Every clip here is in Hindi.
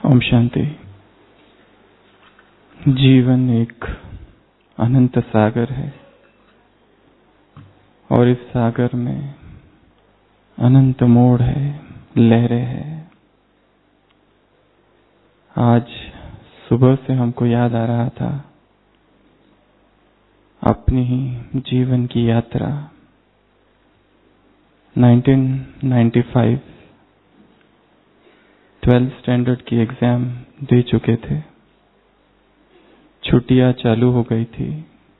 ओम शांति। जीवन एक अनंत सागर है और इस सागर में अनंत मोड़ है, लहरें हैं। आज सुबह से हमको याद आ रहा था अपनी ही जीवन की यात्रा। 1995 12th स्टैंडर्ड की एग्जाम दे चुके थे। छुट्टियां चालू हो गई थी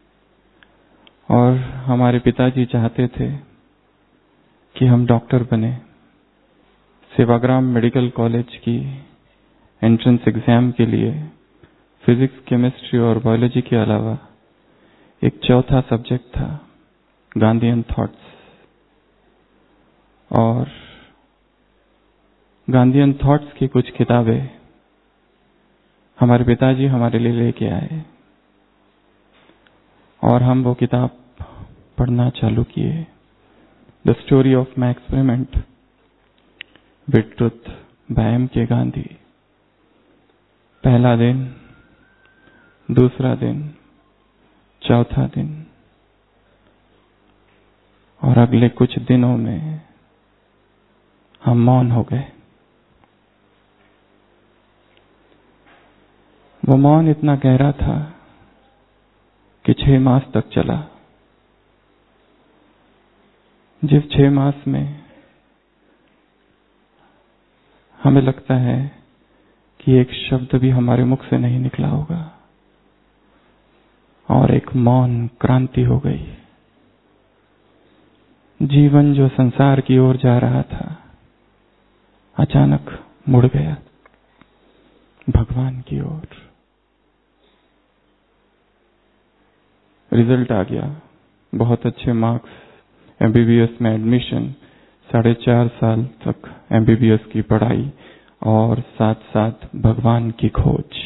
और हमारे पिताजी चाहते थे कि हम डॉक्टर बने। सेवाग्राम मेडिकल कॉलेज की एंट्रेंस एग्जाम के लिए फिजिक्स, केमिस्ट्री और बायोलॉजी के अलावा एक चौथा सब्जेक्ट था, गांधीयन थॉट्स। और गांधीयन थॉट्स की कुछ किताबें हमारे पिताजी हमारे लिए लेके आए और हम वो किताब पढ़ना चालू किए। The story of my experiment with truth by M.K. Gandhi. पहला दिन, दूसरा दिन, चौथा दिन और अगले कुछ दिनों में हम मौन हो गए। वो मौन इतना गहरा था कि 6 मास तक चला। जिस 6 मास में हमें लगता है कि एक शब्द भी हमारे मुख से नहीं निकला होगा और एक मौन क्रांति हो गई। जीवन जो संसार की ओर जा रहा था अचानक मुड़ गया भगवान की ओर। रिजल्ट आ गया, बहुत अच्छे मार्क्स, MBBS में एडमिशन, 4.5 साल तक MBBS की पढ़ाई और साथ साथ भगवान की खोज।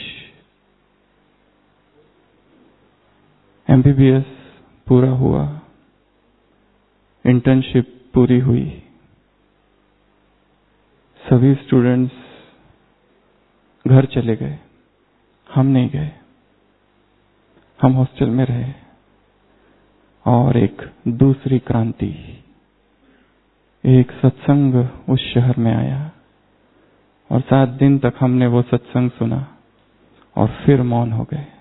MBBS पूरा हुआ, इंटर्नशिप पूरी हुई। सभी स्टूडेंट्स घर चले गए, हम नहीं गए। हम हॉस्टल में रहे और एक दूसरी क्रांति, एक सत्संग उस शहर में आया और 7 दिन तक हमने वो सत्संग सुना और फिर मौन हो गए।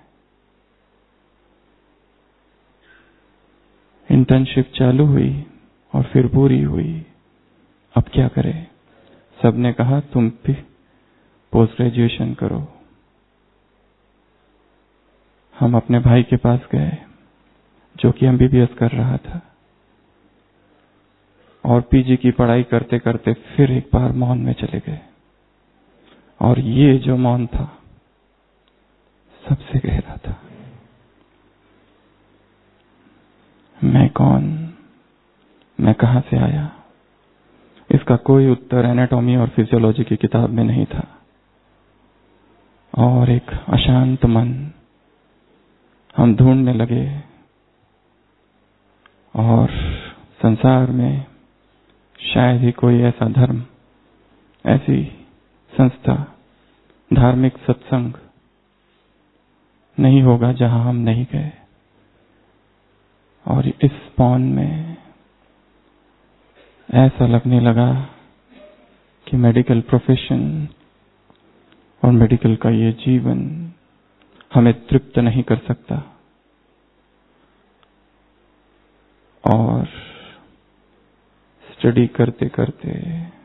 इंटर्नशिप चालू हुई और फिर पूरी हुई। अब क्या करें? सबने कहा तुम भी पोस्ट ग्रेजुएशन करो। हम अपने भाई के पास गए जो कि MBBS कर रहा था और PG की पढ़ाई करते करते फिर एक बार मौन में चले गए। और ये जो मौन था सबसे गहरा था। मैं कौन, मैं कहां से आया, इसका कोई उत्तर एनाटॉमी और फिजियोलॉजी की किताब में नहीं था। और एक अशांत मन हम ढूंढने लगे और संसार में शायद ही कोई ऐसा धर्म, ऐसी संस्था, धार्मिक सत्संग नहीं होगा जहां हम नहीं गए। और इस मौन में ऐसा लगने लगा कि मेडिकल प्रोफेशन और मेडिकल का ये जीवन हमें तृप्त नहीं कर सकता। और स्टडी करते करते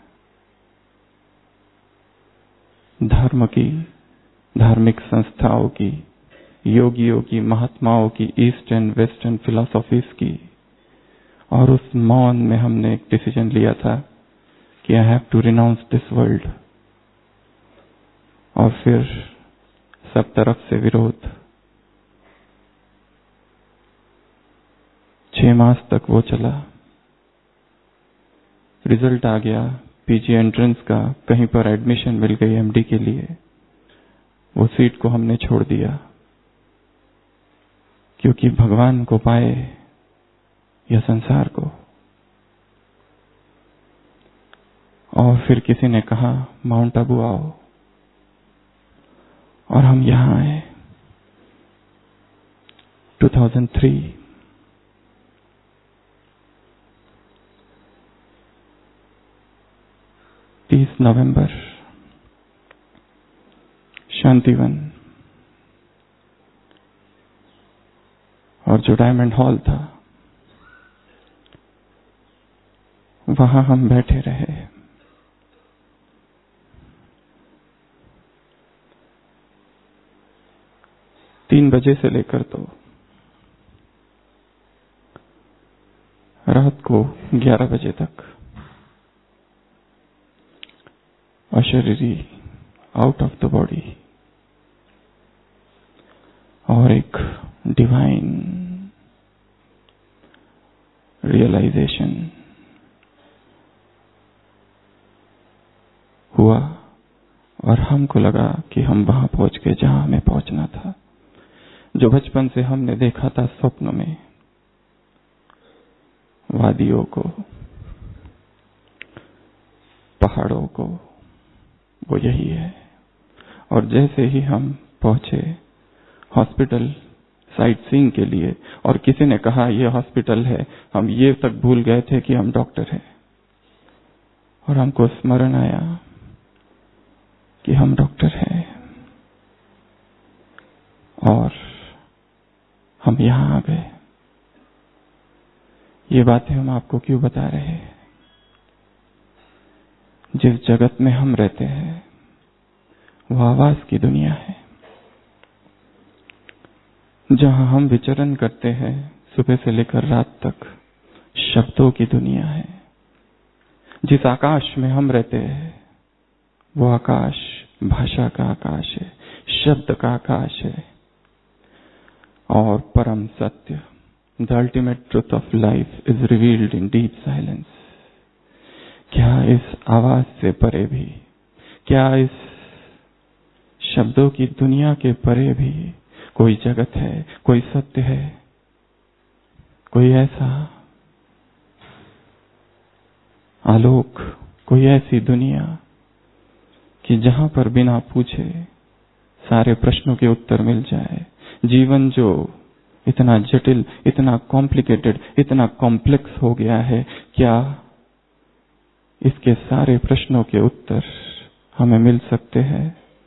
धर्म की, धार्मिक संस्थाओं की, योगियों की, महात्माओं की, ईस्ट एंड वेस्टर्न फिलॉसफीज की, और उस मौन में हमने एक डिसीजन लिया था कि I have to renounce this world. और फिर सब तरफ से विरोध। 6 मास तक वो चला। रिजल्ट आ गया PG एंट्रेंस का, कहीं पर एडमिशन मिल गई MD के लिए। वो सीट को हमने छोड़ दिया क्योंकि भगवान को पाए या संसार को। और फिर किसी ने कहा माउंट आबू आओ। और हम यहाँ आए 2003 30 नवंबर शांतिवन, और जो डायमंड हॉल था वहां हम बैठे रहे। तीन बजे से लेकर तो रात को 11 बजे तक अशरीरी, आउट ऑफ द बॉडी, और एक डिवाइन रियलाइजेशन हुआ, और हमको लगा कि हम वहां पहुंच गए जहां हमें पहुंचना था, जो बचपन से हमने देखा था स्वप्न में, वादियों को, पहाड़ों को, वो यही है। और जैसे ही हम पहुंचे हॉस्पिटल साइट सीइंग के लिए, और किसी ने कहा ये हॉस्पिटल है, हम ये तक भूल गए थे कि हम डॉक्टर हैं, और हमको स्मरण आया कि हम डॉक्टर हैं और हम यहां आ गए। ये बातें हम आपको क्यों बता रहे हैं? जिस जगत में हम रहते हैं वो आवाज की दुनिया है, जहां हम विचरण करते हैं सुबह से लेकर रात तक शब्दों की दुनिया है। जिस आकाश में हम रहते हैं वो आकाश भाषा का आकाश है, शब्द का आकाश है, और परम सत्य, the ultimate truth of life is revealed in deep silence. क्या इस आवाज से परे भी, क्या इस शब्दों की दुनिया के परे भी कोई जगत है, कोई सत्य है, कोई ऐसा आलोक, कोई ऐसी दुनिया कि जहां पर बिना पूछे सारे प्रश्नों के उत्तर मिल जाए? जीवन जो इतना जटिल, इतना कॉम्प्लिकेटेड, इतना कॉम्प्लेक्स हो गया है, क्या इसके सारे प्रश्नों के उत्तर हमें मिल सकते हैं?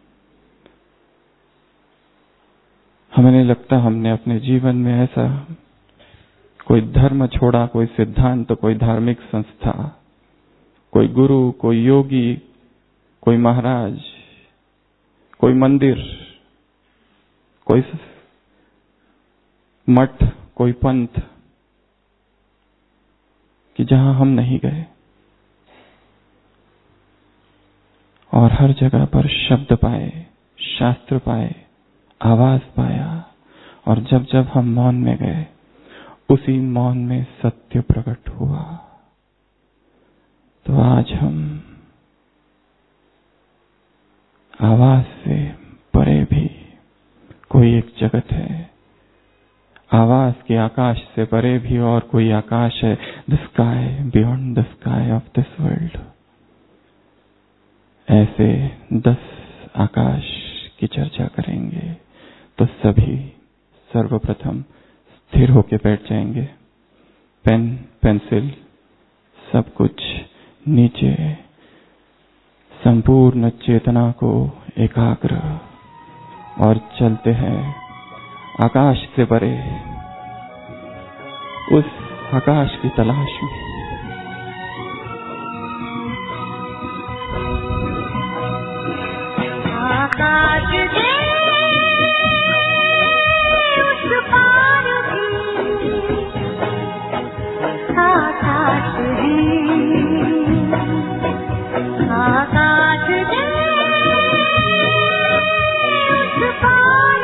हमें नहीं लगता हमने अपने जीवन में ऐसा कोई धर्म छोड़ा, कोई सिद्धांत, कोई धार्मिक संस्था, कोई गुरु, कोई योगी, कोई महाराज, कोई मंदिर, कोई मठ, कोई पंथ, कि जहां हम नहीं गए। और हर जगह पर शब्द पाए, शास्त्र पाए, आवाज पाया, और जब जब हम मौन में गए उसी मौन में सत्य प्रकट हुआ। तो आज हम आवाज से परे भी कोई एक जगत है, आवाज के आकाश से परे भी और कोई आकाश है, the sky beyond the sky of this world. ऐसे 10 आकाश की चर्चा करेंगे तो सभी सर्वप्रथम स्थिर होकर बैठ जाएंगे, पेन पेंसिल सब कुछ नीचे, संपूर्ण चेतना को एकाग्र, और चलते हैं आकाश से परे, उस आकाश की तलाश में। आकाश से उस पार भी, आकाश है, आकाश से उस पार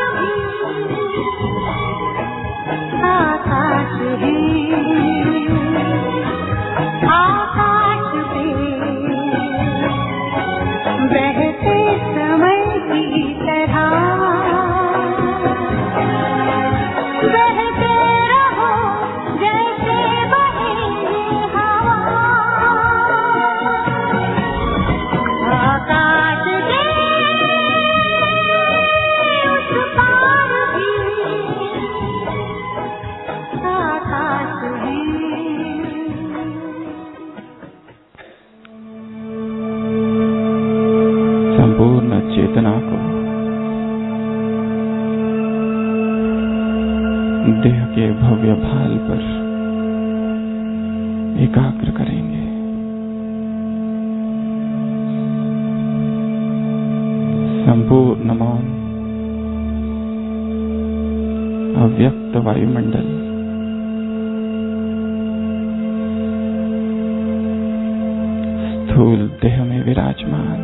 भी, आकाश है। संपूर्ण चेतना को देह के भव्य भाल पर एकाग्र करेंगे। संपूर्ण मौन अव्यक्त वायुमंडल स्थूल देह में विराजमान,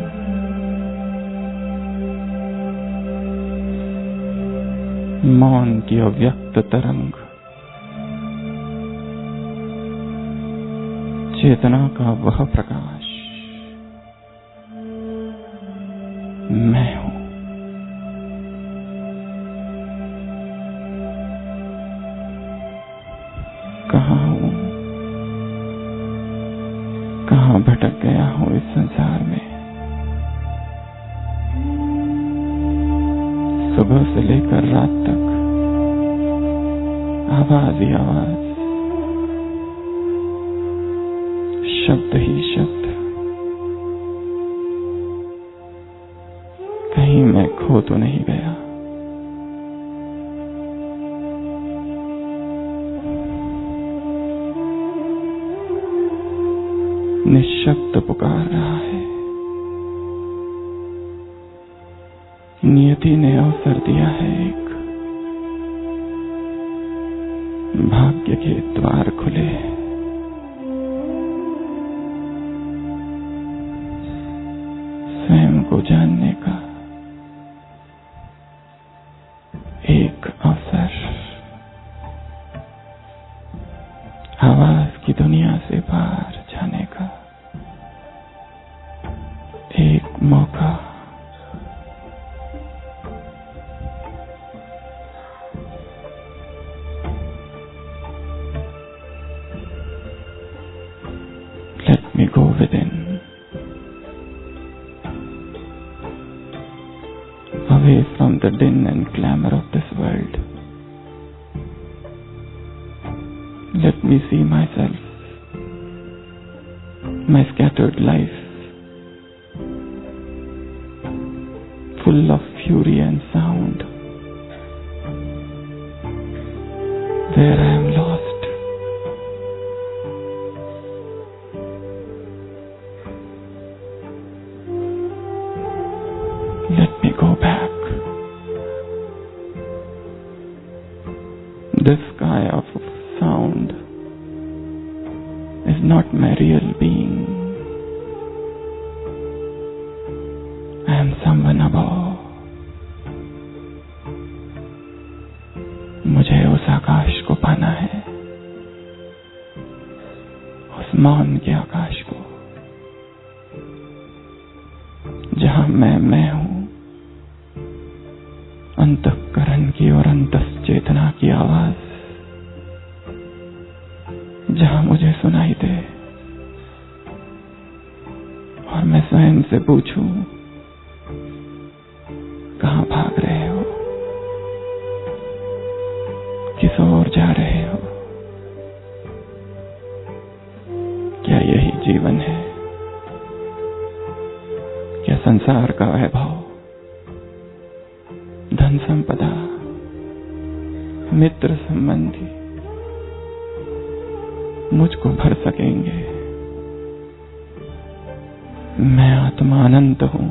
मौन की अव्यक्त तरंग चेतना का वह प्रकाश मैं हूं। कहां हूं, कहां भटक गया हूं इस संसार में। सुबह से लेकर रात तक आवाज ही आवाज, शब्द ही शब्द। कहीं मैं खो तो नहीं गया। निःशब्द पुकार रहा है। नियति ने अवसर दिया है, एक भाग्य के द्वार खुले। स्वयं को जानने का एक अवसर, आवाज की दुनिया से बाहर जाने का एक मौका। Let me go within, away from the din and clamor of this world. Let me see myself, my scattered life, full of fury and sound, where I am lost. Let me go back. The sky of sound is not my real being. I am someone above. मुझे उस आकाश को पाना है, उस मौन के आकाश को, जहां मैं हूं। अंतःकरण की और अंतस चेतना की आवाज जहां मुझे सुनाई दे और मैं स्वयं से पूछूं, कहां भाग रहे हो, किस ओर जा रहे हो? क्या यही जीवन है? क्या संसार का वैभव, धन संपदा, मित्र संबंधी मुझको भर सकेंगे? मैं आत्मा अनंत हूं।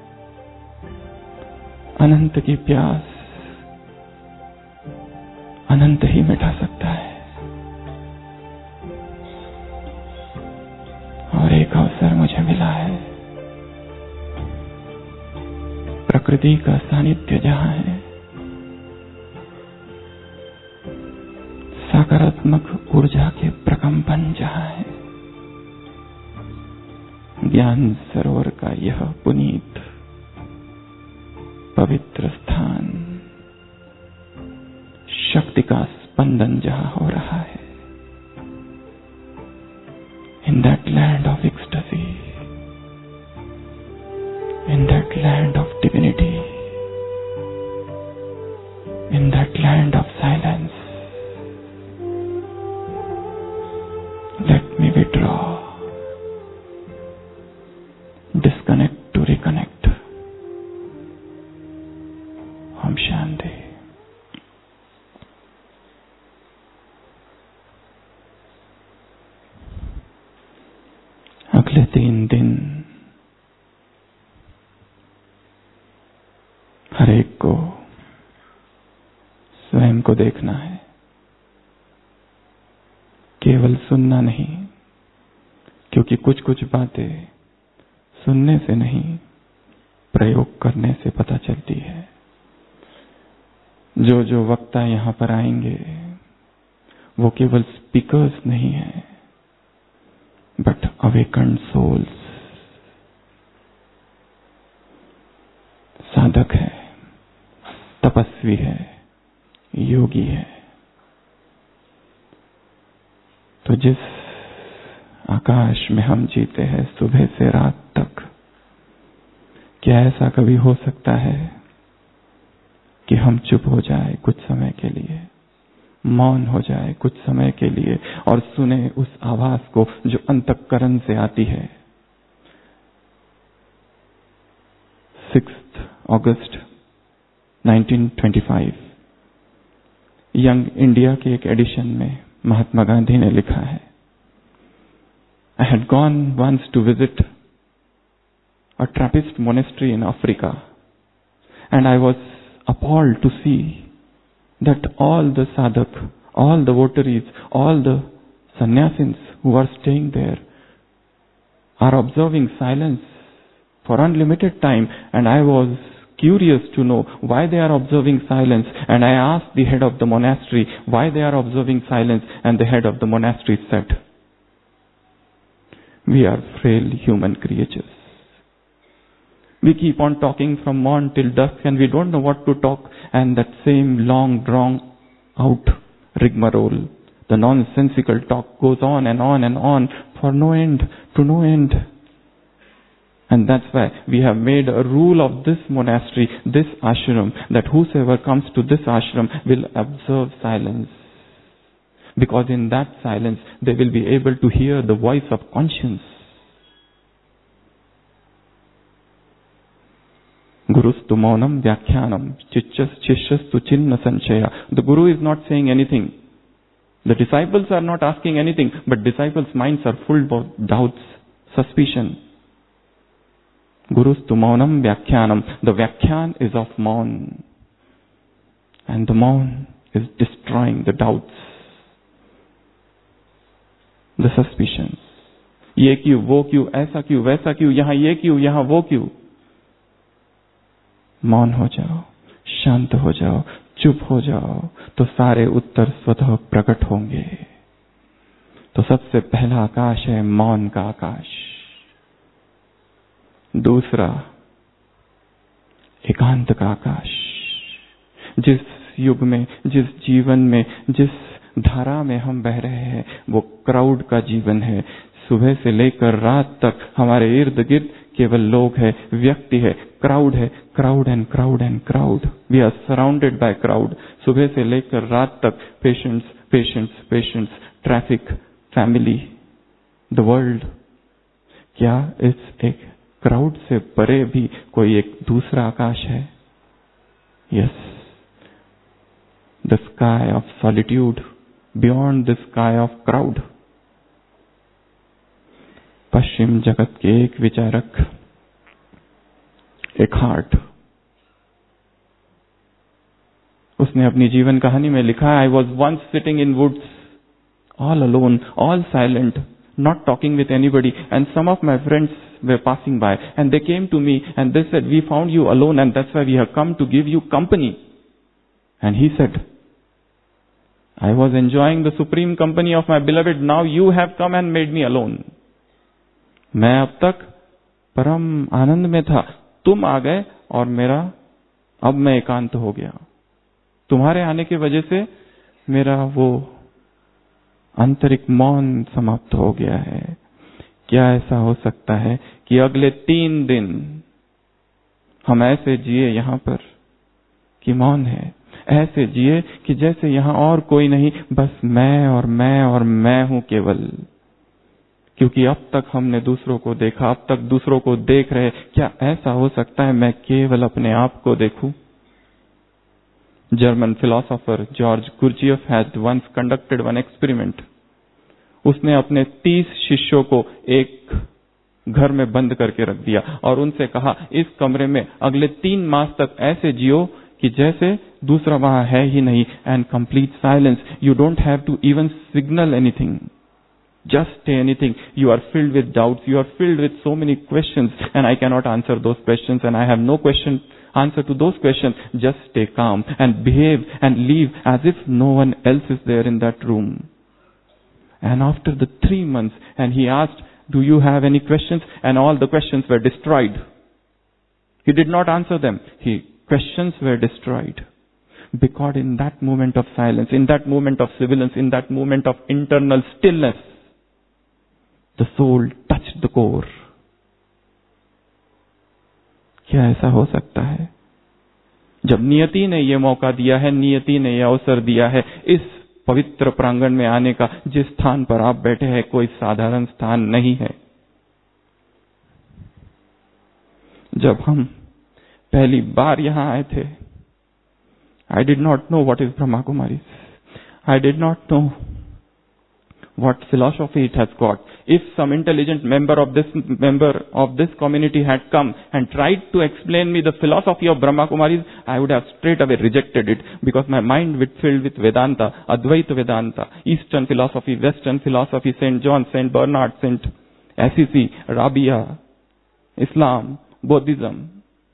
अनंत की प्यास अनंत ही मिटा सकता है। और एक अवसर मुझे मिला है। प्रकृति का सानिध्य जहां है, सकारात्मक ऊर्जा के प्रकंपन जहां है, ज्ञान सरोवर का यह पुनीत पवित्र स्थान, शक्ति का स्पंदन जहां हो रहा है, in that land of ecstasy, in that land of divinity, in that land of silence, let me withdraw, disconnect to reconnect, हर एक को स्वयं को देखना है, केवल सुनना नहीं, क्योंकि कुछ कुछ बातें सुनने से नहीं, प्रयोग करने से पता चलती है। जो जो वक्ता यहां पर आएंगे वो केवल स्पीकर्स नहीं है, बट अवेकन्ड सोल्स। साधक है, तपस्वी है, योगी है। तो जिस आकाश में हम जीते हैं सुबह से रात तक, क्या ऐसा कभी हो सकता है कि हम चुप हो जाए कुछ समय के लिए, मौन हो जाए कुछ समय के लिए और सुने उस आवाज को जो अंतःकरण से आती है? 6 अगस्त 1925 यंग इंडिया के एक एडिशन में महात्मा गांधी ने लिखा है, I had gone once to visit a Trappist monastery in Africa, and I was appalled to see that all the sadhak, all the votaries, all the sannyasins who are staying there are observing silence for unlimited time, and I was curious to know why they are observing silence, and I asked the head of the monastery why they are observing silence, and the head of the monastery said, we are frail human creatures. We keep on talking from morn till dusk and we don't know what to talk, and that same long drawn out rigmarole, the nonsensical talk goes on and on and on for no end to no end. And that's why we have made a rule of this monastery, this ashram, that whosoever comes to this ashram will observe silence. Because in that silence they will be able to hear the voice of conscience. Gurustu maunam vyakhyanam chishyastu chinna sanchaya. The Guru is not saying anything. The disciples are not asking anything, but disciples' minds are full of doubts, suspicion. Gurustu maunam vyakhyanam. The vyakhyan is of maun. And the maun is destroying the doubts, the suspicions. ये क्यों, वो क्यों, ऐसा क्यों, वैसा क्यों, यहाँ ये क्यों, यहाँ वो क्यों? मौन हो जाओ, शांत हो जाओ, चुप हो जाओ, तो सारे उत्तर स्वतः प्रकट होंगे। तो सबसे पहला आकाश है मौन का आकाश। दूसरा एकांत का आकाश। जिस युग में, जिस जीवन में, जिस धारा में हम बह रहे हैं वो क्राउड का जीवन है। सुबह से लेकर रात तक हमारे इर्द गिर्द केवल लोग है, व्यक्ति है, क्राउड है, crowd and crowd and crowd. We are surrounded by crowd. सुबह से लेकर रात तक patients, patients, patients, traffic, family, the world. क्या इस एक क्राउड से परे भी कोई एक दूसरा आकाश है? Yes, the sky of solitude, beyond the sky of crowd. पश्चिम जगत के एक विचारक, एक हार्ट, उसने अपनी जीवन कहानी में लिखा, I was once sitting in woods, all alone, all silent, not talking with anybody, and some of my friends were passing by and they came to me and they said, we found you alone and that's why we have come to give you company. And he said, I was enjoying the supreme company of my beloved, now you have come and made me alone. मैं अब तक परम आनंद में था, तुम आ गए और अब मैं एकांत हो गया। तुम्हारे आने की वजह से मेरा वो आंतरिक मौन समाप्त हो गया है। क्या ऐसा हो सकता है कि अगले 3 दिन हम ऐसे जिए यहां पर कि मौन है, ऐसे जिए कि जैसे यहां और कोई नहीं, बस मैं और मैं और मैं हूं केवल। क्योंकि अब तक हमने दूसरों को देखा, अब तक दूसरों को देख रहे, क्या ऐसा हो सकता है मैं केवल अपने आप को देखूं? German philosopher George Gurdjieff had once conducted one experiment. उसने अपने 30 शिष्यों को एक घर में बंद करके रख दिया और उनसे कहा इस कमरे में अगले 3 मास तक ऐसे जियो कि जैसे दूसरा वहां है ही नहीं, and complete silence. You don't have to even signal anything. Just say anything. You are filled with doubts. You are filled with so many questions, and I cannot answer those questions, and I have no answer to those questions. Just stay calm and behave and leave as if no one else is there in that room. And after the 3 months, and he asked, do you have any questions? And all the questions were destroyed. He did not answer them. Questions were destroyed. Because in that moment of silence, in that moment of silence, in that moment of internal stillness, the soul touched the core. क्या ऐसा हो सकता है? जब नियति ने ये मौका दिया है, नियति ने ये अवसर दिया है इस पवित्र प्रांगण में आने का, जिस स्थान पर आप बैठे हैं कोई साधारण स्थान नहीं है. जब हम पहली बार यहां आए थे, I did not know what is Brahma Kumaris. I did not know what philosophy it has got. If some intelligent member of this community had come and tried to explain me the philosophy of Brahma Kumaris, I would have straight away rejected it, because my mind would filled with Vedanta, Advaita Vedanta, Eastern philosophy, Western philosophy, Saint John, Saint Bernard, Saint Assisi, Rabia, Islam, Buddhism,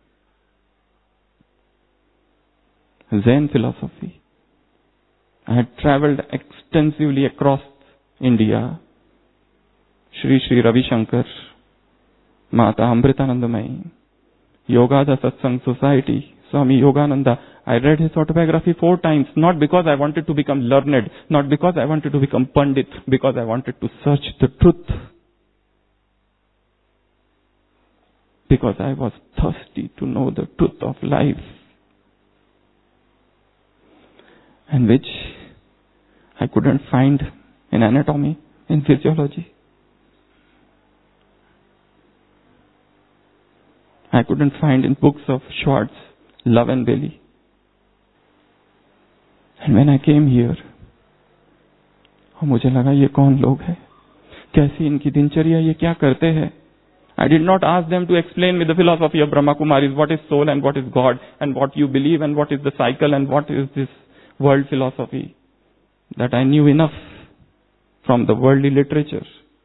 Zen philosophy. I had traveled extensively across India. Shri Shri Ravi Shankar, Mata Amritanandamayi, Yoga Satsang Society, Swami Yogananda. I read his autobiography 4 times, not because I wanted to become learned, not because I wanted to become Pandit, because I wanted to search the truth. Because I was thirsty to know the truth of life, and which I couldn't find in anatomy, in physiology. I couldn't find in books of Schwartz, Love and Bailey. And when I came here, मुझे लगा ये कौन लोग हैं, कैसी इनकी दिनचर्या, ये क्या करते हैं. I did not ask them to explain me the philosophy of Brahma Kumaris, what is soul and what is God, and what you believe and what is the cycle and what is this world philosophy. That I knew enough from the worldly literature.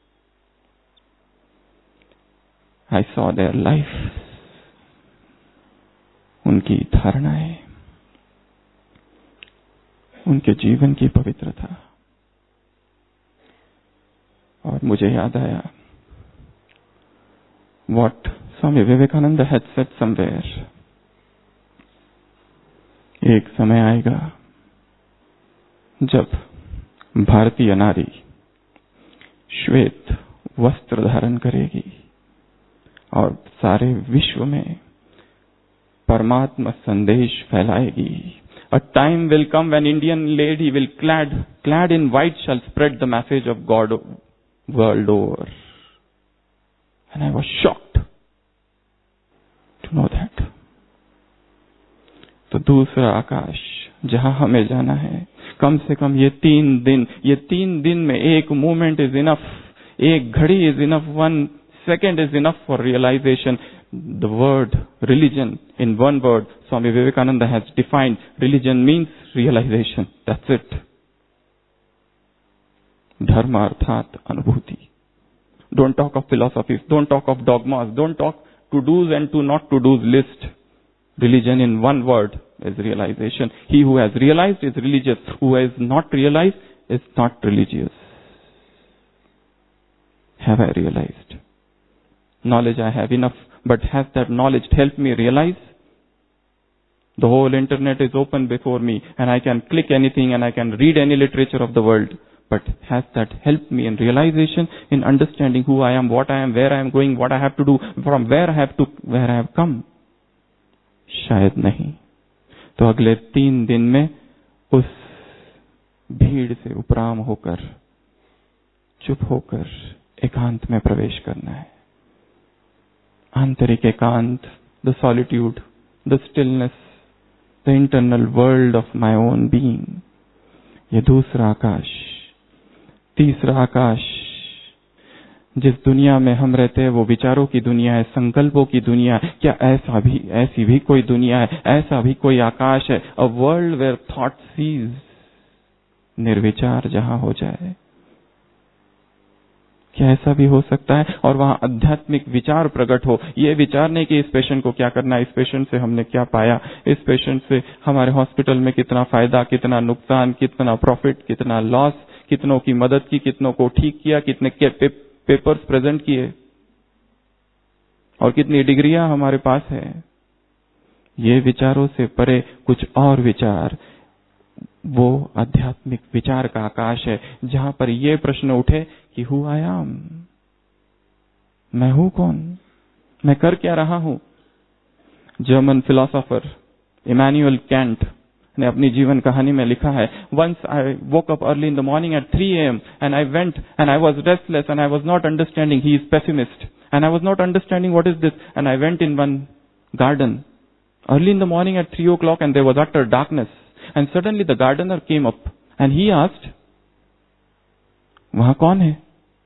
I saw their life, उनकी धारणाएं, उनके जीवन की पवित्रता, और मुझे याद आया what Swami Vivekananda had said somewhere. एक समय आएगा जब भारतीय नारी श्वेत वस्त्र धारण करेगी और सारे विश्व में परमात्मा संदेश फैलाएगी. A time will come when Indian lady will clad in white shall spread the message of God world over. And I was shocked to know that. तो दूसरा आकाश जहां हमें जाना है, कम से कम ये 3 दिन में एक मोमेंट इज इनफ, एक घड़ी is enough, 1 second is enough for realization. The word religion, in one word, Swami Vivekananda has defined, religion means realization. That's it. Dharma arthat anubhuti. Don't talk of philosophies, don't talk of dogmas, don't talk to do's and to not to do's list. Religion in one word is realization. He who has realized is religious. Who has not realized is not religious. Have I realized? Knowledge I have enough, but has that knowledge helped me realize? The whole internet is open before me and I can click anything and I can read any literature of the world. But has that helped me in realization, in understanding who I am, what I am, where I am going, what I have to do, from where I have come? शायद नहीं. तो अगले 3 दिन में उस भीड़ से उपराम होकर, चुप होकर एकांत में प्रवेश करना है. आंतरिक एकांत, the solitude, the stillness, the internal world of my own being. ये दूसरा आकाश. तीसरा आकाश जिस दुनिया में हम रहते हैं वो विचारों की दुनिया है, संकल्पों की दुनिया है। क्या ऐसी भी कोई दुनिया है, ऐसा भी कोई आकाश है? A world where thought ceases, निर्विचार जहां हो जाए। क्या ऐसा भी हो सकता है? और वहां आध्यात्मिक विचार प्रकट हो। ये विचार नहीं कि इस पेशेंट को क्या करना है, इस पेशेंट से हमने क्या पाया, इस पेशेंट से हमारे हॉस्पिटल में कितना फायदा, कितना नुकसान, कितना प्रॉफिट, कितना लॉस, कितनों की मदद की, कितनों को ठीक किया, कितने पेपर्स प्रेजेंट किए और कितनी डिग्रियां हमारे पास है। ये विचारों से परे कुछ और विचार, वो आध्यात्मिक विचार का आकाश है, जहां पर ये प्रश्न उठे कि हु आई एम, मैं हूं कौन, मैं कर क्या रहा हूं। जर्मन फिलोसोफर इमैनुअल कैंट ने अपनी जीवन कहानी में लिखा है, once I woke up early in the morning at 3 AM and I went and I was restless and I was not understanding, he is pessimist, and I was not understanding what is this, and I went in one garden early in the morning at 3 o'clock and there was utter darkness, and suddenly the gardener came up and he asked, वहां कौन है,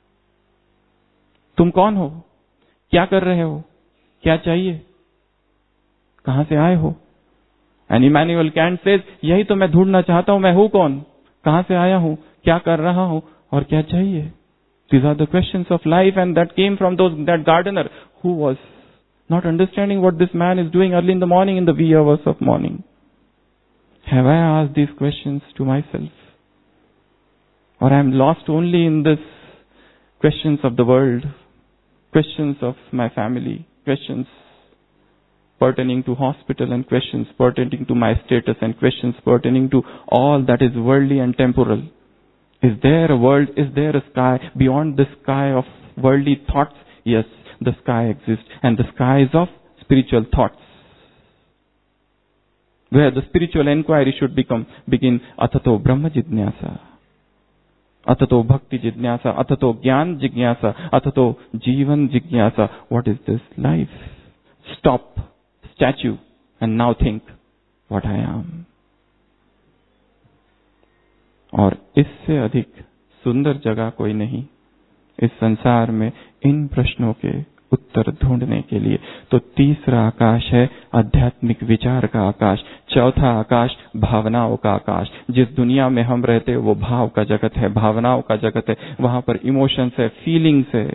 तुम कौन हो, क्या कर रहे हो, क्या चाहिए, कहां से आए हो? एंड इमैनुअल कैंट सेज, यही तो मैं ढूंढना चाहता हूं, मैं हूं कौन, कहां से आया हूं, क्या कर रहा हूं और क्या चाहिए। These are the questions of life, and that came from that gardener who was not understanding what this man is doing early in the morning, in the wee hours of morning. Have I asked these questions to myself? Or I am lost only in this questions of the world, questions of my family, questions pertaining to hospital, and questions pertaining to my status, and questions pertaining to all that is worldly and temporal. Is there a world, is there a sky beyond the sky of worldly thoughts? Yes, the sky exists, and the sky is of spiritual thoughts, where the spiritual inquiry should begin. Atato Brahma Jignasa, Atato Bhakti Jignasa, Atato Gyan Jignasa, Atato Jivan Jignasa. What is this life? Stop, statue, and now think what I am. और इससे अधिक सुंदर जगह कोई नहीं इस संसार में इन प्रश्नों के उत्तर ढूंढने के लिए। तो तीसरा आकाश है आध्यात्मिक विचार का आकाश। चौथा आकाश भावनाओं का आकाश। जिस दुनिया में हम रहते हैं वो भाव का जगत है, भावनाओं का जगत है। वहां पर इमोशंस है, फीलिंग्स है,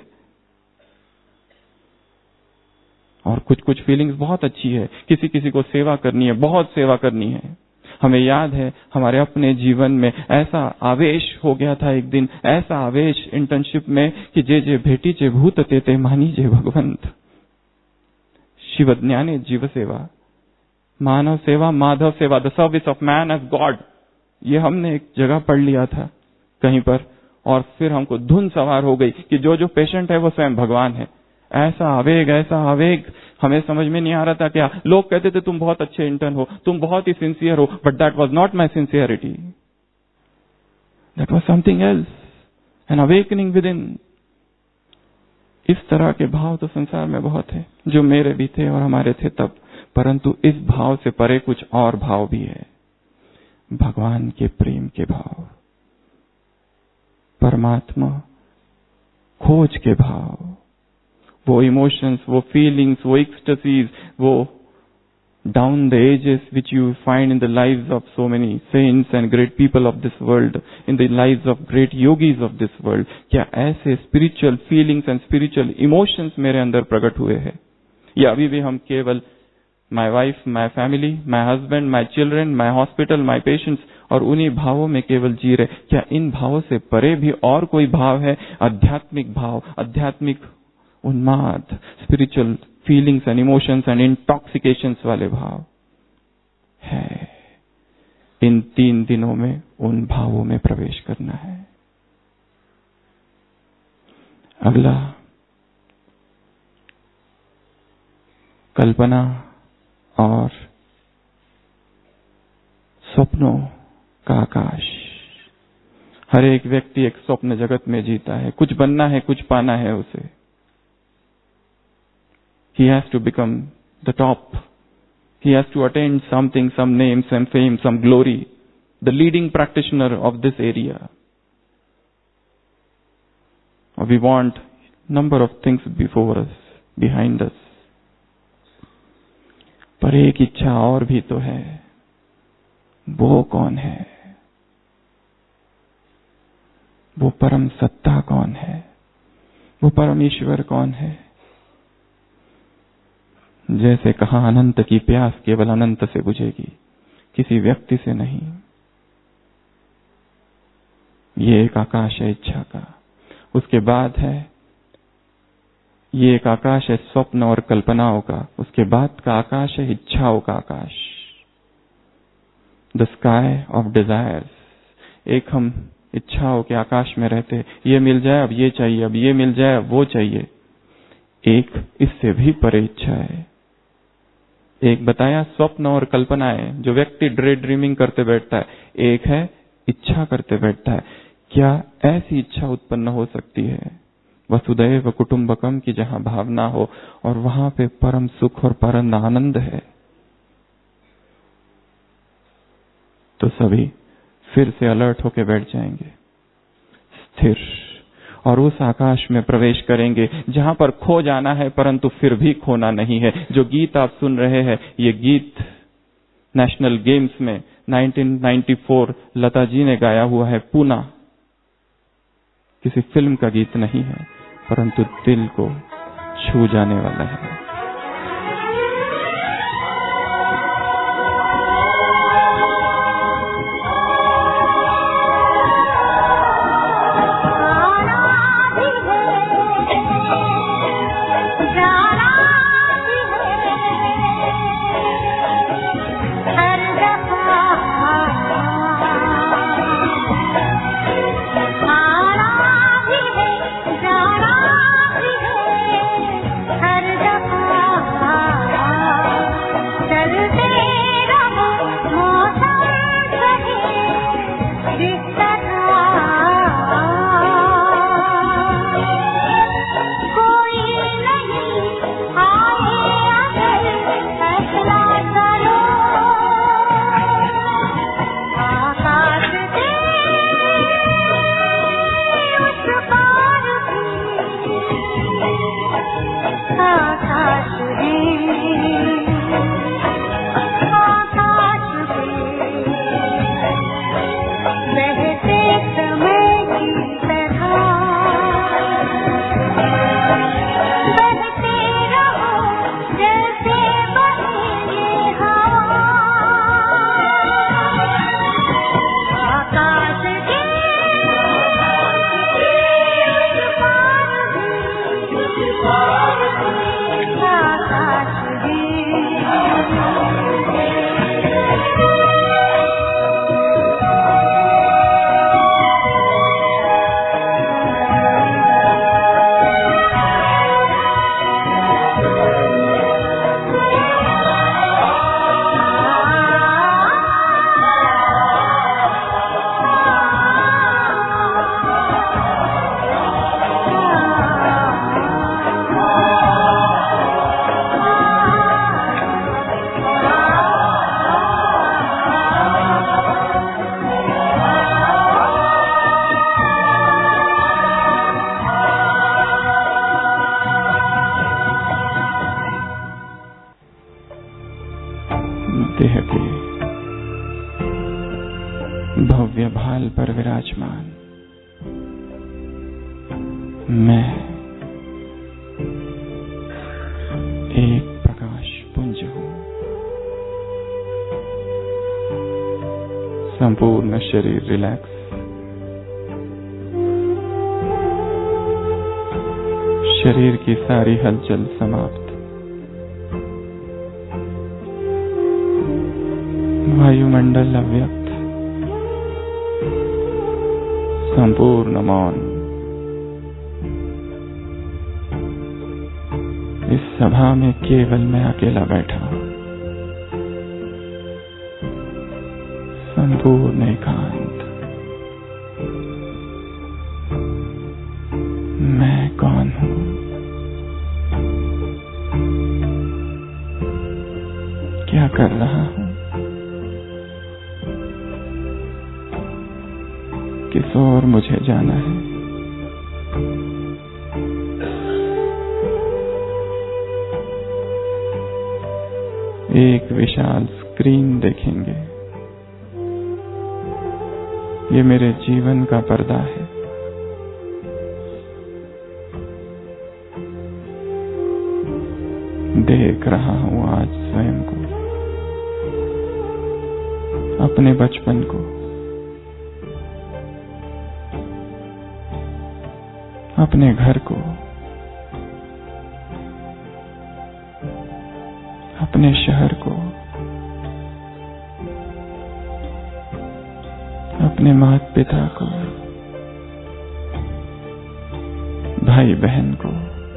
और कुछ कुछ फीलिंग्स बहुत अच्छी है। किसी किसी को सेवा करनी है, बहुत सेवा करनी है। हमें याद है हमारे अपने जीवन में ऐसा आवेश हो गया था एक दिन, ऐसा आवेश इंटर्नशिप में कि जे भेटीचे भूत तेते मानीजे भगवंत, शिव ज्ञाने जीव सेवा, मानव सेवा माधव सेवा, the service of man as God. ये हमने एक जगह पढ़ लिया था कहीं पर, और फिर हमको धुन सवार हो गई कि जो पेशेंट है वो स्वयं भगवान है। ऐसा आवेग हमें समझ में नहीं आ रहा था क्या। लोग कहते थे तुम बहुत अच्छे इंटर्न हो, तुम बहुत ही सिंसियर हो, but that was not my sincerity, that was something else, an awakening within. इस तरह के भाव तो संसार में बहुत है, जो मेरे भी थे और हमारे थे तब, परंतु इस भाव से परे कुछ और भाव भी है, भगवान के प्रेम के भाव, परमात्मा खोज के भाव, वो इमोशंस, वो फीलिंग्स, वो एक्सटेसीज, वो down the ages which you find in the lives of so many saints and great people of this world, in the lives of great yogis of this world. क्या ऐसे spiritual feelings and spiritual emotions मेरे अंदर प्रकट हुए हैं, या अभी भी हम केवल my wife, my family, my husband, my children, my hospital, my patients, और उन्हीं भावों में केवल जी रहे? क्या इन भावों से परे भी और कोई भाव है, आध्यात्मिक भाव, आध्यात्मिक उन्माद, spiritual feelings and emotions and intoxications वाले भाव है? इन 3 दिनों में उन भावों में प्रवेश करना है। अगला कल्पना और स्वप्नों का आकाश। हर एक व्यक्ति एक स्वप्न जगत में जीता है, कुछ बनना है, कुछ पाना है उसे। He has to become the top. He has to attain something, some name, some fame, some glory, the leading practitioner of this area. We want number of things before us, behind us. पर एक इच्छा और भी तो है। वो कौन है? वो परम सत्ता कौन है? वो परमेश्वर कौन है? जैसे कहा, अनंत की प्यास केवल अनंत से बुझेगी, किसी व्यक्ति से नहीं। ये एक आकाश है इच्छा का। उसके बाद है, ये एक आकाश है स्वप्न और कल्पनाओं का। उसके बाद का आकाश है इच्छाओं का आकाश, द स्काई ऑफ डिजायर्स। एक हम इच्छाओं के आकाश में रहते, ये मिल जाए, अब ये चाहिए, अब ये मिल जाए, अब वो चाहिए। एक इससे भी परे इच्छा है। एक बताया स्वप्न और कल्पनाएं, जो व्यक्ति ड्रीमिंग करते बैठता है। एक है इच्छा करते बैठता है। क्या ऐसी इच्छा उत्पन्न हो सकती है वसुदैव कुटुंबकम की, जहां भावना हो और वहां पे परम सुख और परम आनंद है? तो सभी फिर से अलर्ट होके बैठ जाएंगे, स्थिर, और उस आकाश में प्रवेश करेंगे जहां पर खो जाना है परंतु फिर भी खोना नहीं है। जो गीत आप सुन रहे हैं, ये गीत नेशनल गेम्स में 1994 लता जी ने गाया हुआ है। पूना किसी फिल्म का गीत नहीं है, परंतु दिल को छू जाने वाला है। देह के भव्य भाल पर विराजमान मैं एक प्रकाश पुंज हूं। संपूर्ण शरीर रिलैक्स, शरीर की सारी हलचल समाप्त, वायुमंडल अव्यक्त, संपूर्ण मौन। इस सभा में केवल मैं अकेला बैठा हूं, संपूर्ण एकांत। मैं कौन हूं? क्या कर रहा हूं? किस ओर मुझे जाना है? एक विशाल स्क्रीन देखेंगे। ये मेरे जीवन का पर्दा है। देख रहा हूं आज स्वयं को, अपने बचपन को, अपने घर को, अपने शहर को, अपने माता पिता को, भाई बहन को।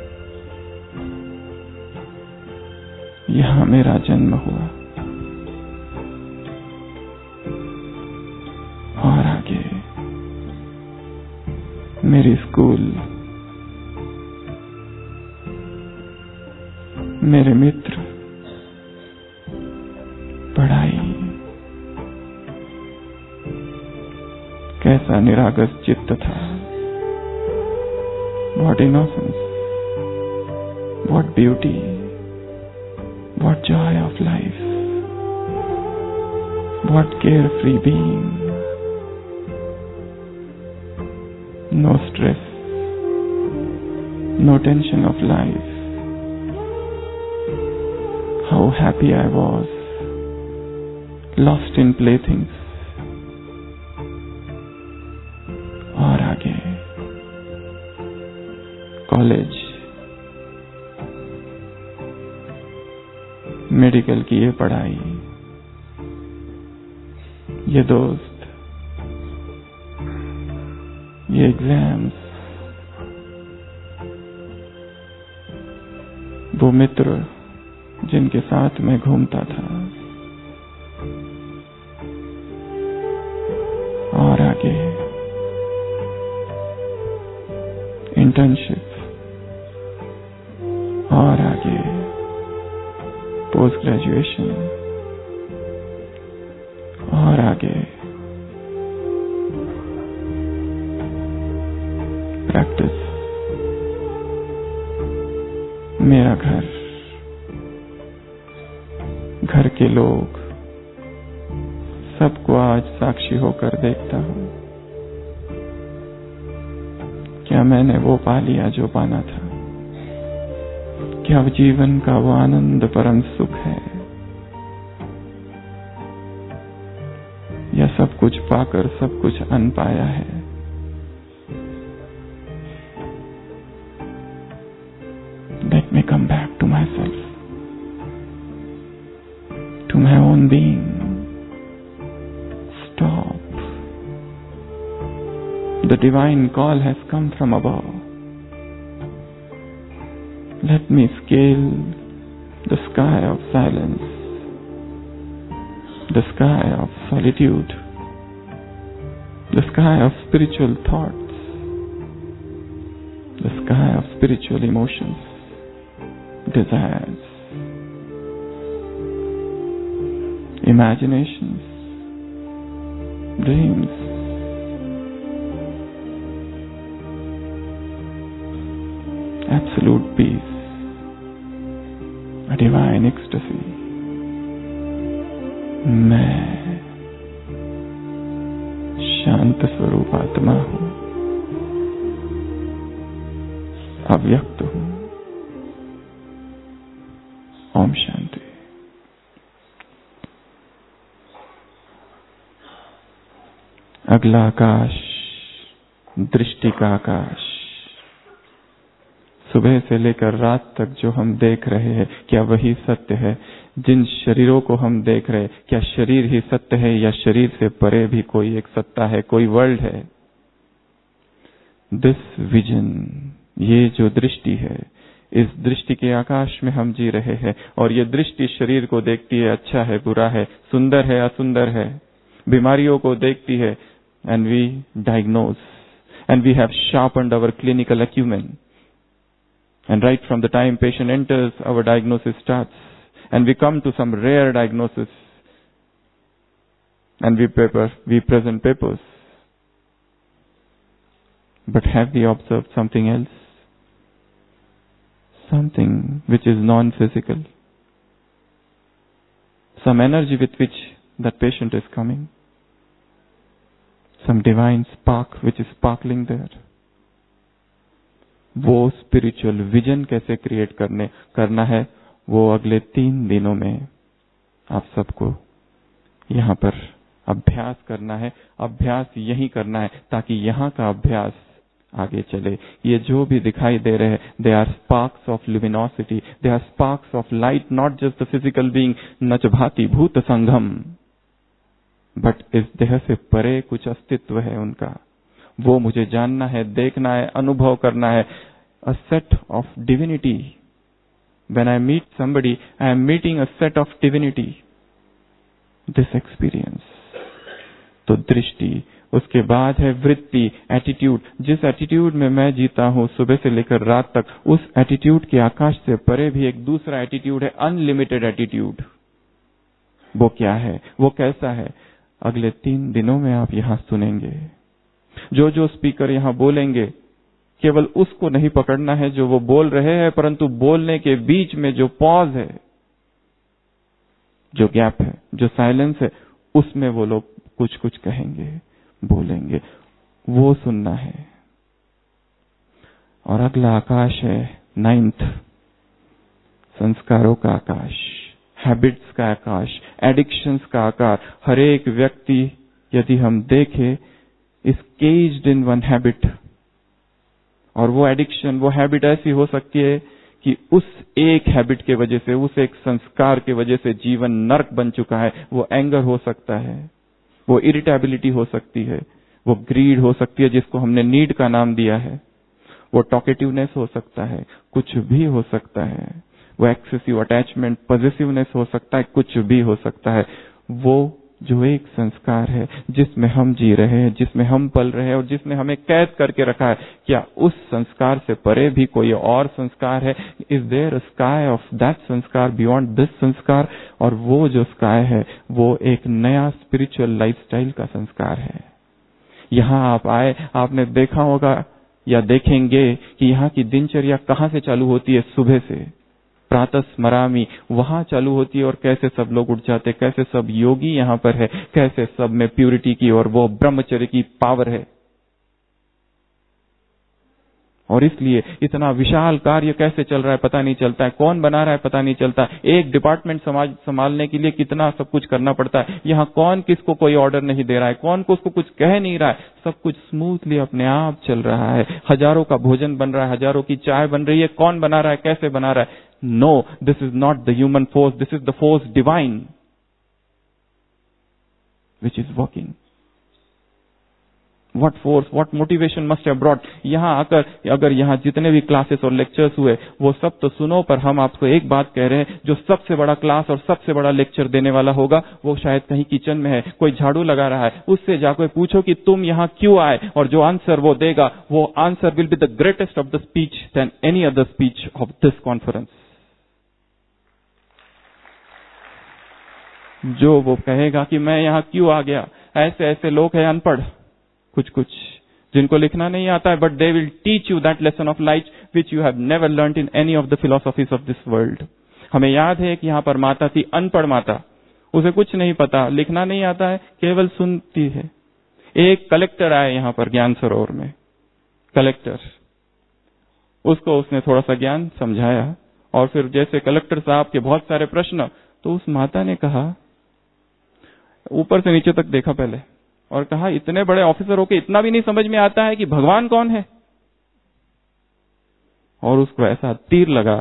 यहां मेरा जन्म हुआ और आगे मेरी स्कूल, मेरे मित्र, पढ़ाई। कैसा निरागस चित्त था। What innocence, what beauty, what joy of life, what carefree being. No stress, no tension of life. How happy I was, lost in playthings. और आगे कॉलेज, मेडिकल की ये पढ़ाई, ये दोस्त, ये एग्जाम्स, वो मित्र जिनके साथ मैं घूमता था। और आगे इंटर्नशिप, और आगे पोस्ट ग्रेजुएशन, और आगे प्रैक्टिस। मेरा घर, घर के लोग, सबको आज साक्षी होकर देखता हूं। क्या मैंने वो पा लिया जो पाना था? क्या जीवन का वो आनंद परम सुख है, या सब कुछ पाकर सब कुछ अन पाया है? Let me come back to myself, to my own being. Stop. The divine call has come from above. Let me scale the sky of silence, the sky of solitude, the sky of spiritual thoughts, the sky of spiritual emotions, desires, imaginations, dreams. Absolute peace, a divine ecstasy. मैं शांत स्वरूप आत्मा हूं, अव्यक्त हूं। ओम शांति। अगला आकाश, दृष्टि का आकाश। सुबह से लेकर रात तक जो हम देख रहे हैं, क्या वही सत्य है? जिन शरीरों को हम देख रहे हैं, क्या शरीर ही सत्य है, या शरीर से परे भी कोई एक सत्ता है, कोई वर्ल्ड है? दिस विजन, ये जो दृष्टि है, इस दृष्टि के आकाश में हम जी रहे हैं। और ये दृष्टि शरीर को देखती है, अच्छा है, बुरा है, सुंदर है, असुंदर है, बीमारियों को देखती है, and we diagnose, and we have sharpened our clinical acumen. And right from the time patient enters, our diagnosis starts, and we come to some rare diagnosis, and we present papers. But have we observed something else? Something which is non-physical. some energy with which that patient is coming, some divine spark which is sparkling there. वो स्पिरिचुअल विजन कैसे क्रिएट करना है, वो अगले 3 दिनों में आप सबको यहाँ पर अभ्यास करना है। अभ्यास यही करना है ताकि यहाँ का अभ्यास आगे चले। ये जो भी दिखाई दे रहे हैं, they are sparks of luminosity, they are sparks of light, not just the physical being नच भाति भूत संगम, बट इस देह से परे कुछ अस्तित्व है उनका। वो मुझे जानना है, देखना है, अनुभव करना है। A set of divinity, when I meet somebody I am meeting a set of divinity, this experience. तो दृष्टि, उसके बाद है वृत्ति, एटीट्यूड। जिस एटीट्यूड में मैं जीता हूं सुबह से लेकर रात तक, उस एटीट्यूड के आकाश से परे भी एक दूसरा एटीट्यूड है, अनलिमिटेड एटीट्यूड। वो क्या है, वो कैसा है, अगले 3 दिनों में आप यहां सुनेंगे। जो जो स्पीकर यहां बोलेंगे, केवल उसको नहीं पकड़ना है जो वो बोल रहे हैं, परंतु बोलने के बीच में जो पॉज है, जो गैप है, जो साइलेंस है, उसमें वो लोग कुछ कुछ कहेंगे, बोलेंगे, वो सुनना है। और अगला आकाश है 9th, संस्कारों का आकाश, हैबिट्स का आकाश, एडिक्शंस का आकार। हर एक व्यक्ति, यदि हम देखें, is caged in one habit. और वो एडिक्शन, वो हैबिट ऐसी हो सकती है कि उस एक हैबिट के वजह से, उस एक संस्कार के वजह से जीवन नर्क बन चुका है। वो एंगर हो सकता है, वो इरिटेबिलिटी हो सकती है, वो ग्रीड हो सकती है जिसको हमने नीड का नाम दिया है, वो टॉकेटिवनेस हो सकता है, कुछ भी हो सकता है, वो एक्सेसिव अटैचमेंट, पॉजिटिवनेस हो सकता है, कुछ भी हो सकता है। वो जो एक संस्कार है जिसमें हम जी रहे हैं, जिसमें हम पल रहे हैं और जिसने हमें कैद करके रखा है, क्या उस संस्कार से परे भी कोई और संस्कार है? Is there a sky of that sanskar beyond this sanskar? और वो जो स्काई है वो एक नया स्पिरिचुअल लाइफस्टाइल का संस्कार है। यहाँ आप आए, आपने देखा होगा या देखेंगे कि यहाँ की दिनचर्या कहाँ से चालू होती है, सुबह से प्रातः स्मरामी वहां चालू होती है। और कैसे सब लोग उठ जाते, कैसे सब योगी यहाँ पर है, कैसे सब में प्यूरिटी की और वो ब्रह्मचर्य की पावर है। और इसलिए इतना विशाल कार्य कैसे चल रहा है पता नहीं चलता है, कौन बना रहा है पता नहीं चलता। एक डिपार्टमेंट समाज संभालने के लिए कितना सब कुछ करना पड़ता है। यहाँ कौन किसको कोई ऑर्डर नहीं दे रहा है, कौन को उसको कुछ कह नहीं रहा है, सब कुछ स्मूथली अपने आप चल रहा है। हजारों का भोजन बन रहा है, हजारों की चाय बन रही है। कौन बना रहा है, कैसे बना रहा है? No, this is not the human force, this is the force divine which is working. What force, what motivation must have brought? यहाँ आकर अगर यहाँ जितने भी क्लासेस और लेक्चर्स हुए वो सब तो सुनो, पर हम आपको एक बात कह रहे हैं, जो सबसे बड़ा क्लास और सबसे बड़ा लेक्चर देने वाला होगा वो शायद कहीं किचन में है, कोई झाड़ू लगा रहा है, उससे जाकर पूछो कि तुम यहाँ क्यों आए, और जो आंसर वो देगा वो answer will be the greatest of the speech then any other speech of this conference. जो वो कहेगा कि मैं यहाँ क्यों आ गया, ऐसे ऐसे लोग हैं अनपढ़, कुछ कुछ जिनको लिखना नहीं आता है, but they will teach you that lesson of light which you have never learned in any of the philosophies of this world. हमें याद है कि यहाँ पर माता थी, अनपढ़ माता, उसे कुछ नहीं पता, लिखना नहीं आता है, केवल सुनती है। एक कलेक्टर आए यहाँ पर ज्ञान सरोवर में, कलेक्टर, उसको उसने थोड़ा सा ज्ञान समझाया, और फिर जैसे कलेक्टर साहब के बहुत सारे प्रश्न, तो उस माता ने कहा, ऊपर से नीचे तक देखा पहले और कहा, इतने बड़े ऑफिसर होके इतना भी नहीं समझ में आता है कि भगवान कौन है? और उसको ऐसा तीर लगा,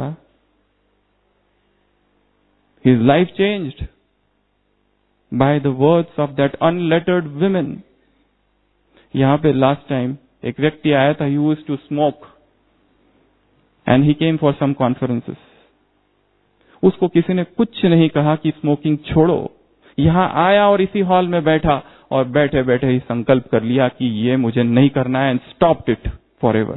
his life changed by the words of that unlettered women. यहां पे लास्ट टाइम एक व्यक्ति आया था, he used to smoke and he came for some conferences. उसको किसी ने कुछ नहीं कहा कि स्मोकिंग छोड़ो। यहां आया और इसी हॉल में बैठा और बैठे बैठे ही संकल्प कर लिया कि ये मुझे नहीं करना है, and stopped it forever.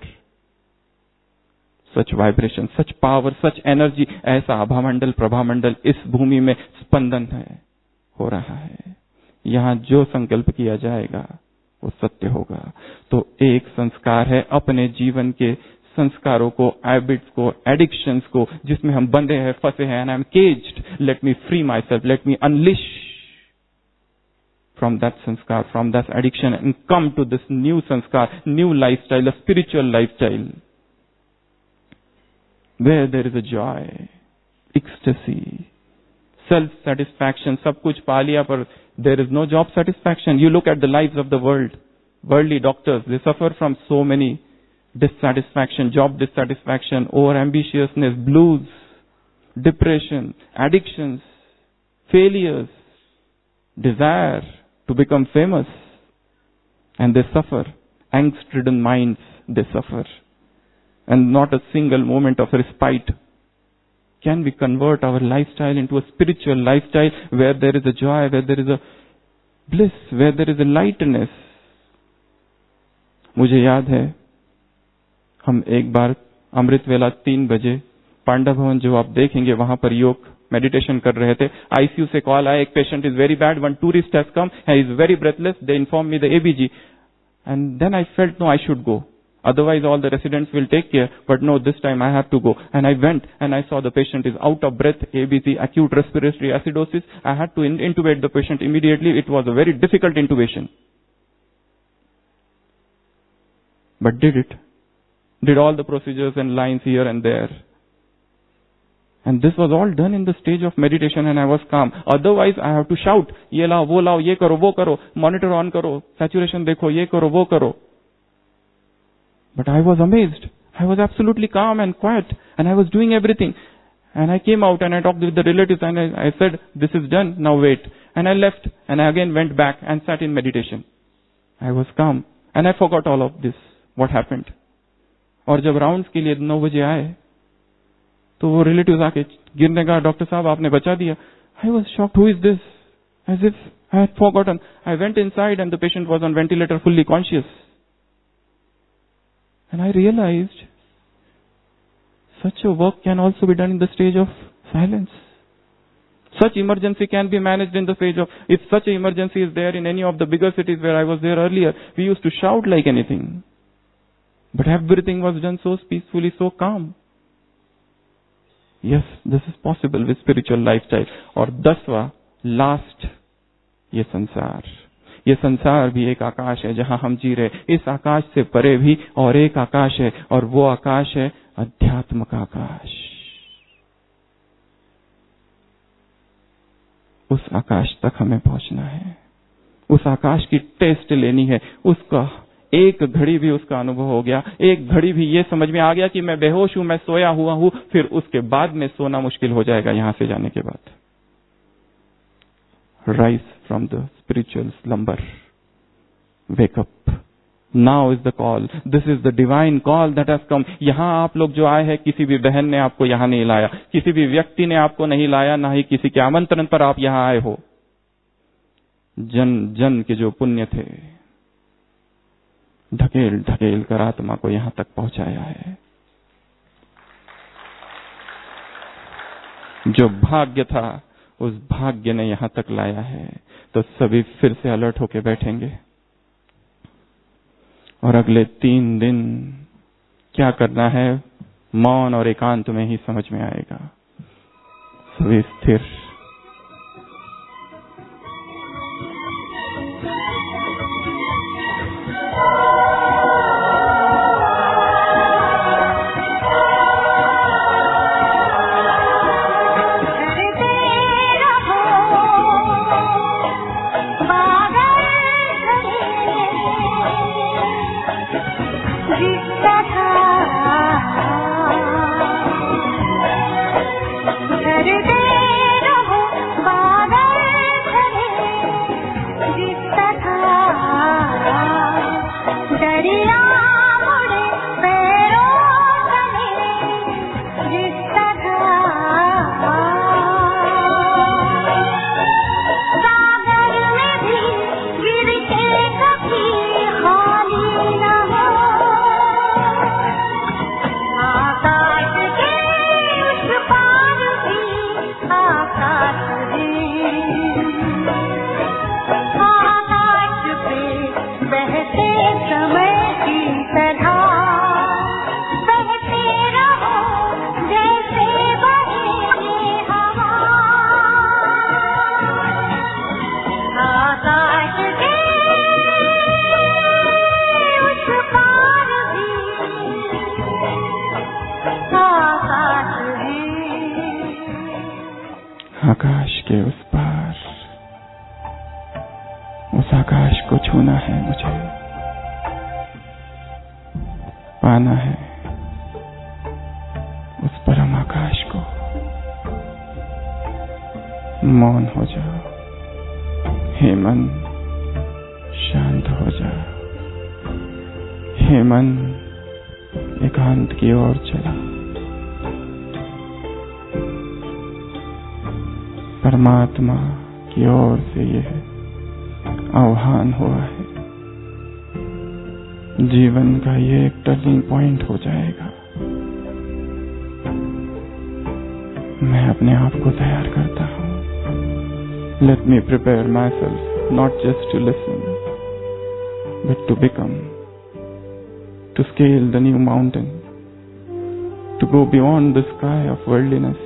Such vibration, such power, such energy, ऐसा आभामंडल, प्रभामंडल इस भूमि में स्पंदन है, हो रहा है। यहां जो संकल्प किया जाएगा वो सत्य होगा। तो एक संस्कार है अपने जीवन के संस्कारों को, हैबिट्स को, एडिक्शंस को, जिसमें हम बंधे हैं, फंसे हैं, and I am caged, let me free myself, let me unleash from that sanskar, from that addiction, and come to this new sanskar, new lifestyle, a spiritual lifestyle, where there is a joy, ecstasy, self satisfaction. सब कुछ पा लिया पर there is no job satisfaction. You look at the lives of the world, worldly doctors, they suffer from so many dissatisfaction, job dissatisfaction, over ambitiousness, blues, depression, addictions, failures, desire to become famous, and they suffer. Angst-ridden minds, they suffer, and not a single moment of respite. Can we convert our lifestyle into a spiritual lifestyle where there is a joy, where there is a bliss, where there is a lightness? मुझे याद है हम एक बार अमृत वेला 3 बजे पांडा भवन जो आप देखेंगे वहां पर योग मेडिटेशन कर रहे थे. आईसीयू से कॉल आया, एक patient is very bad, one tourist has come, he is very breathless, they inform me the ABG, and then I felt no I should go, otherwise all the residents will take care, but no, this time I have to go. And I went and I saw the patient is out of breath, ABC, acute respiratory acidosis. I had to intubate the patient immediately. It was a very difficult intubation, but did all the procedures and lines here and there, and this was all done in the stage of meditation, and I was calm. Otherwise I have to shout, ye lao, ye karo, monitor on karo, saturation dekho, ye karo, wo karo. But I was amazed. I was absolutely calm and quiet, and I was doing everything. And I came out and I talked with the relatives, and I said, this is done, now wait. And I left, and I again went back and sat in meditation. I was calm, and I forgot all of this, what happened. और जब राउंड्स के लिए 9 बजे आए, तो वो रिलेटिव्स आके गिरने का, डॉक्टर साहब आपने बचा दिया. I was shocked, who is this? As if I had forgotten. I went inside and the patient was on ventilator, fully conscious. And I realized such a work can also be done in the stage of silence. Such emergency can be managed in the stage of, if such an emergency is there in any of the bigger cities where I was there earlier, we used to shout like anything. But everything was done so peacefully, so calm. Yes, this is possible with spiritual lifestyle. और 10वां, last, ये संसार. ये संसार भी एक आकाश है जहां हम जी रहे. इस आकाश से परे भी और एक आकाश है, और वो आकाश है अध्यात्म का आकाश. उस आकाश तक हमें पहुंचना है. उस आकाश की टेस्ट लेनी है. उसका एक घड़ी भी उसका अनुभव हो गया, एक घड़ी भी ये समझ में आ गया कि मैं बेहोश हूं, मैं सोया हुआ हूं, फिर उसके बाद में सोना मुश्किल हो जाएगा यहां से जाने के बाद. Rise from the spiritual slumber. Wake up. Now is the call. This is the divine call that has come. यहाँ आप लोग जो आए हैं, किसी भी बहन ने आपको यहाँ नहीं लाया, किसी भी व्यक्ति ने आपको नहीं लाया, ना ही किसी के आमंत्रण पर आप यहाँ आए हो. जन जन के जो पुण्य थे, ढकेल ढकेल कर आत्मा को यहाँ तक पहुंचाया है. जो भाग्य था, उस भाग्य ने यहां तक लाया है. तो सभी फिर से अलर्ट होके बैठेंगे, और अगले 3 दिन क्या करना है, मौन और एकांत में ही समझ में आएगा. सभी स्थिर. करते रहो आकाश को छूना है मुझे, पाना है उस परम आकाश को। मौन हो जा, हे मन शांत हो जा, हे मन एकांत की ओर चला। परमात्मा की ओर से यह आह्वान हुआ है। जीवन का ये एक टर्निंग पॉइंट हो जाएगा। मैं अपने आप को तैयार करता हूँ। Let me prepare myself, not just to listen but to become, to scale the new mountain, to go beyond the sky of worldliness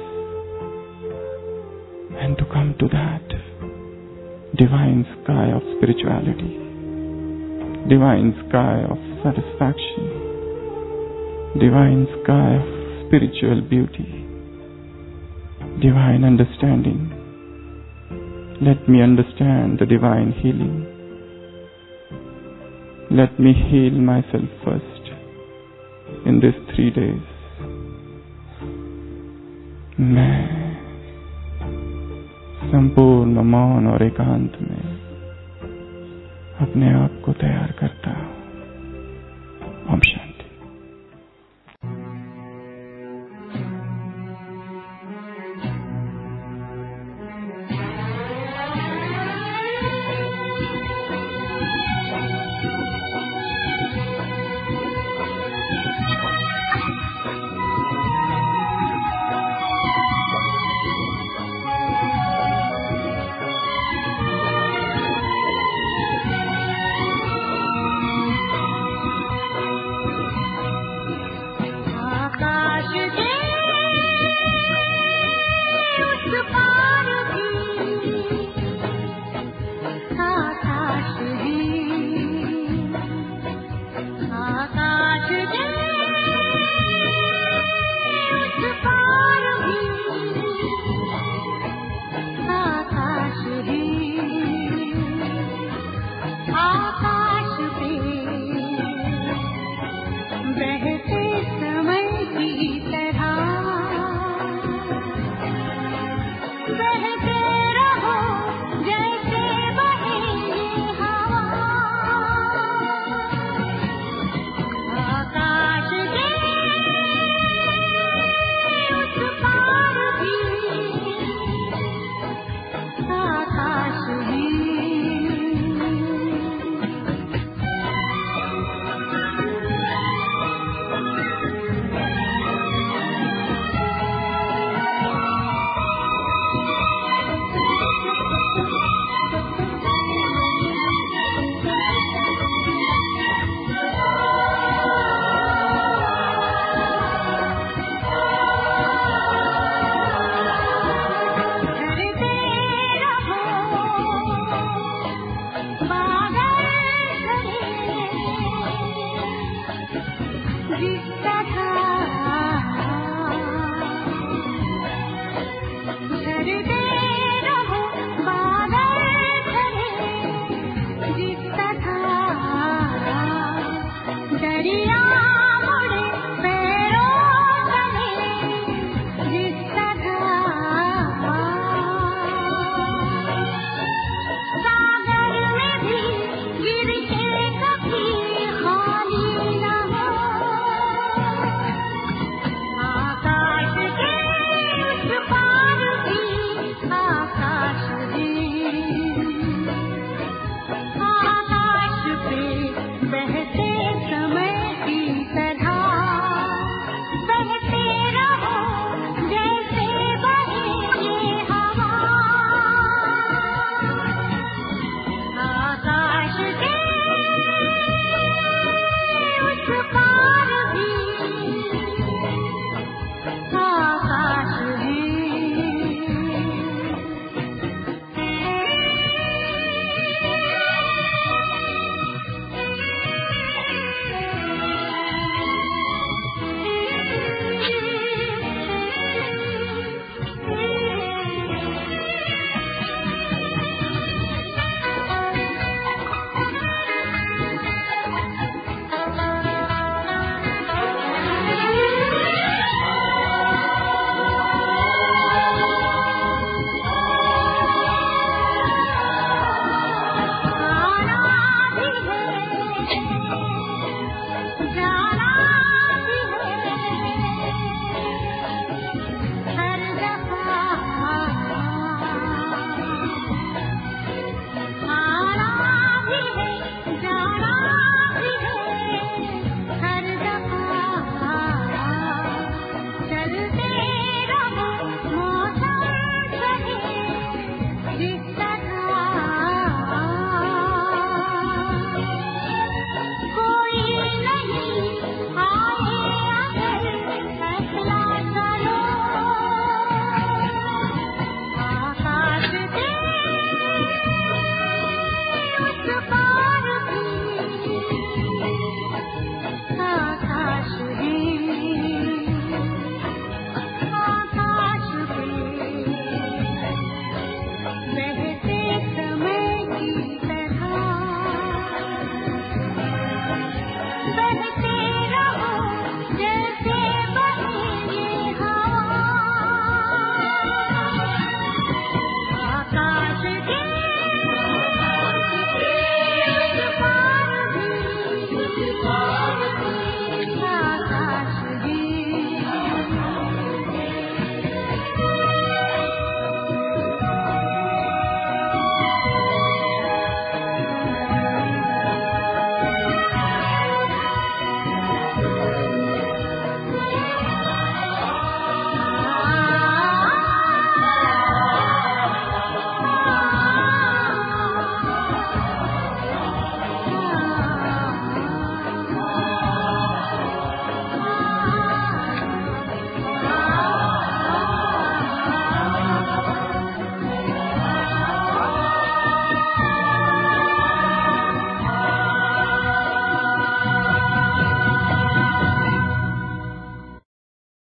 and to come to that divine sky of spirituality, divine sky of satisfaction, divine sky of spiritual beauty, divine understanding. Let me understand the divine healing. Let me heal myself first in these 3 days. मैं संपूर्ण मौन और एकांत में अपने आप को तैयार करता हूं। ओम शांति।